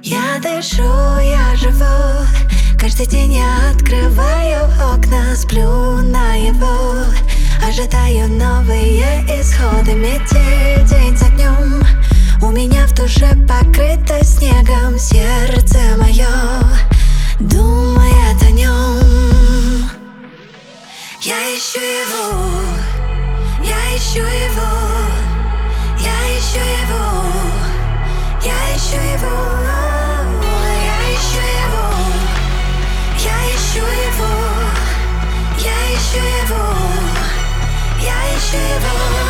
Я дышу, я живу. Каждый день я открываю окна, сплю наяву. Ожидаю новые исходы, метель день за днем. У меня в душе покрыто снегом сердце мое думает о нем. Я ищу его, я ищу его, я ищу его, я ищу его, я ищу его, я ищу его, я ищу его, я ищу его.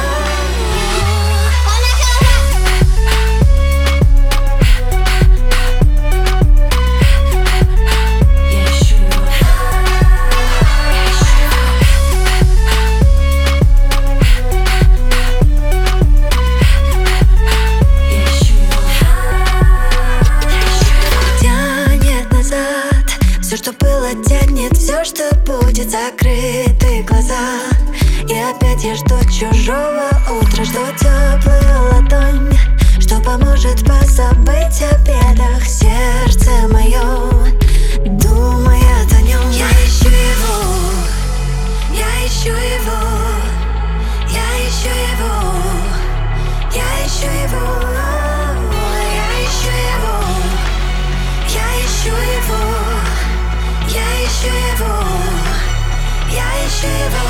Все, что было, тянет, все, что будет, закрыты глаза. И опять я жду чужого утра, жду теплую ладонь, что поможет позабыть о бедах. Сердце мое думает о нем. Я ищу его, я ищу его, я ищу его, я ищу его, я ищу его, я ищу его, я ищу его, я ищу его.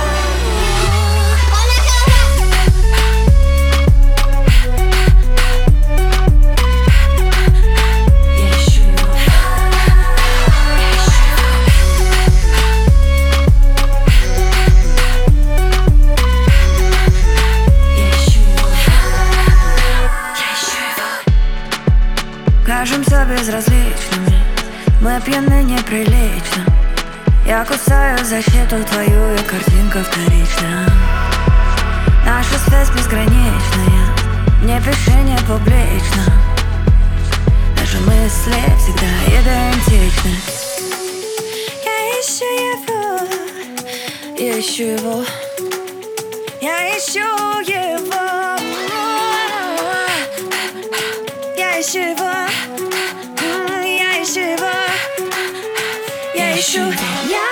Кажемся безразличными, мы пьяны неприлично. Я кусаю защиту твою, и картинка вторична. Наша связь безграничная, не пиши, не публично. Наши мысли всегда идентичны. Я ищу его, я ищу его, я ищу его, я ищу его, я ищу его, я ищу его.